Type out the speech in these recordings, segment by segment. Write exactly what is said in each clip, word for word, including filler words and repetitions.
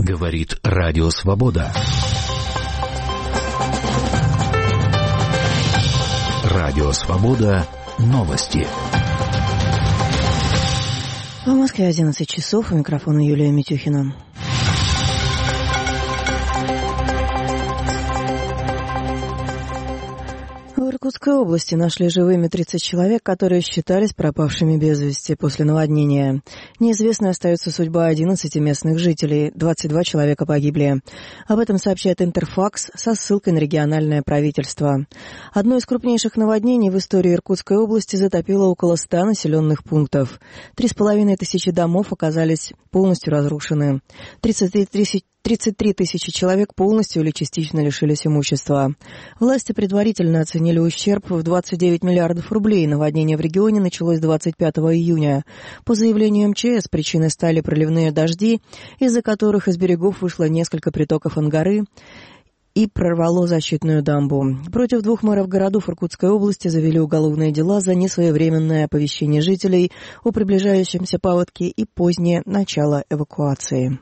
Говорит Радио Свобода. Радио Свобода. Новости. В Москве одиннадцать часов. У микрофона Юлия Митюхина. В Иркутской области нашли живыми тридцать человек, которые считались пропавшими без вести после наводнения. Неизвестной остается судьба одиннадцати местных жителей. двадцать два человека погибли. Об этом сообщает Интерфакс со ссылкой на региональное правительство. Одно из крупнейших наводнений в истории Иркутской области затопило около ста населенных пунктов. Три с половиной тысячи домов оказались полностью разрушены. тридцать три тысячи человек полностью или частично лишились имущества. Власти предварительно оценили ущерб в двадцать девять миллиардов рублей. Наводнение в регионе началось двадцать пятого июня. По заявлению эм че эс, причиной стали проливные дожди, из-за которых из берегов вышло несколько притоков Ангары и прорвало защитную дамбу. Против двух мэров городов Иркутской области завели уголовные дела за несвоевременное оповещение жителей о приближающемся паводке и позднее начало эвакуации.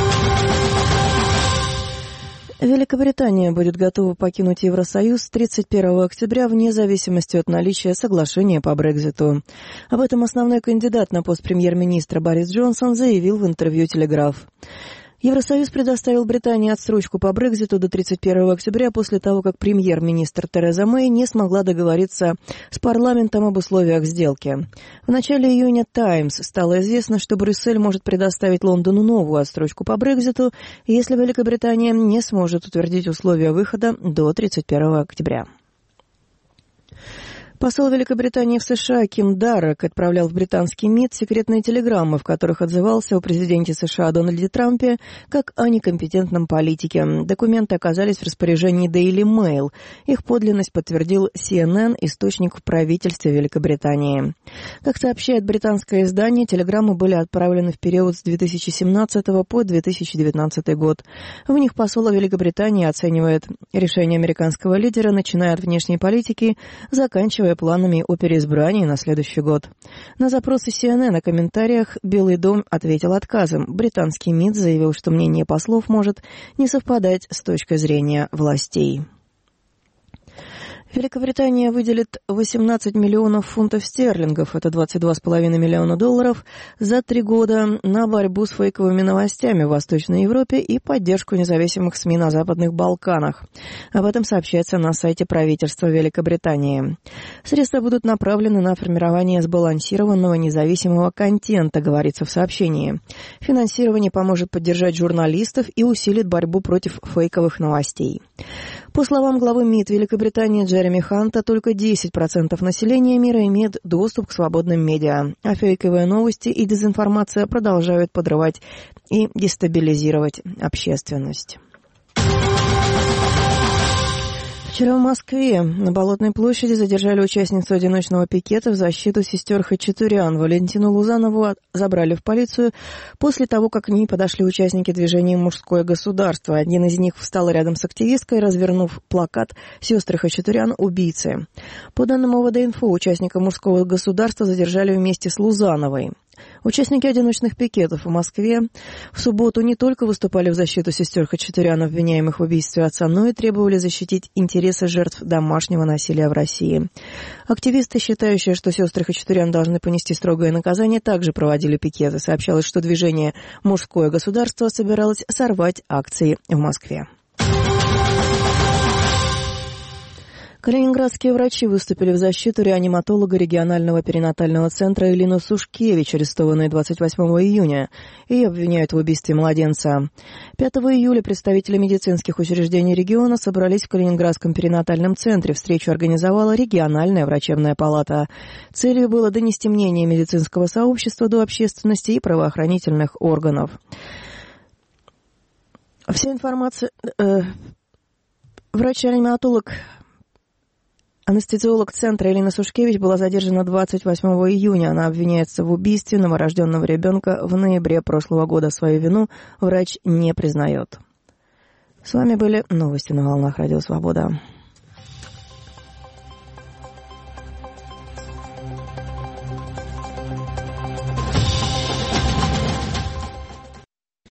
Великобритания будет готова покинуть Евросоюз тридцать первого октября вне зависимости от наличия соглашения по Брекситу. Об этом основной кандидат на пост премьер-министра Борис Джонсон заявил в интервью «Телеграф». Евросоюз предоставил Британии отсрочку по Брекситу до тридцать первого октября после того, как премьер-министр Тереза Мэй не смогла договориться с парламентом об условиях сделки. В начале июня «Таймс» стало известно, что Брюссель может предоставить Лондону новую отсрочку по Брекситу, если Великобритания не сможет утвердить условия выхода до тридцать первого октября. Посол Великобритании в США Ким Даррек отправлял в британский МИД секретные телеграммы, в которых отзывался о президенте США Дональде Трампе как о некомпетентном политике. Документы оказались в распоряжении Daily Mail. Их подлинность подтвердил си эн эн, источник в правительстве Великобритании. Как сообщает британское издание, телеграммы были отправлены в период с две тысячи семнадцатого по две тысячи девятнадцатый год. В них посол Великобритании оценивает решение американского лидера, начиная от внешней политики, заканчивая планами о переизбрании на следующий год. На запросы си эн эн о комментариях Белый дом ответил отказом. Британский МИД заявил, что мнение послов может не совпадать с точкой зрения властей. Великобритания выделит восемнадцать миллионов фунтов стерлингов, это двадцать два с половиной миллиона долларов, за три года на борьбу с фейковыми новостями в Восточной Европе и поддержку независимых СМИ на Западных Балканах. Об этом сообщается на сайте правительства Великобритании. Средства будут направлены на формирование сбалансированного независимого контента, говорится в сообщении. Финансирование поможет поддержать журналистов и усилит борьбу против фейковых новостей. По словам главы МИД Великобритании Джереми Ханта, только десять процентов населения мира имеет доступ к свободным медиа, а фейковые новости и дезинформация продолжают подрывать и дестабилизировать общественность. Вчера в Москве на Болотной площади задержали участницу одиночного пикета в защиту сестер Хачатурян. Валентину Лузанову забрали в полицию после того, как к ней подошли участники движения «Мужское государство». Один из них встал рядом с активисткой, развернув плакат «Сестры Хачатурян – убийцы». По данным о вэ дэ инфо, участника «Мужского государства» задержали вместе с Лузановой. Участники одиночных пикетов в Москве в субботу не только выступали в защиту сестер Хачатурян, обвиняемых в убийстве отца, но и требовали защитить интересы жертв домашнего насилия в России. Активисты, считающие, что сестры Хачатурян должны понести строгое наказание, также проводили пикеты. Сообщалось, что движение «Мужское государство» собиралось сорвать акции в Москве. Калининградские врачи выступили в защиту реаниматолога регионального перинатального центра Элины Сушкевич, арестованной двадцать восьмого июня. Ее обвиняют в убийстве младенца. пятого июля представители медицинских учреждений региона собрались в Калининградском перинатальном центре. Встречу организовала региональная врачебная палата. Целью было донести мнение медицинского сообщества до общественности и правоохранительных органов. Вся информация... Э, врач-реаниматолог... Анестезиолог центра Элина Сушкевич была задержана двадцать восьмого июня. Она обвиняется в убийстве новорожденного ребенка в ноябре прошлого года. Свою вину врач не признает. С вами были новости на волнах Радио Свобода.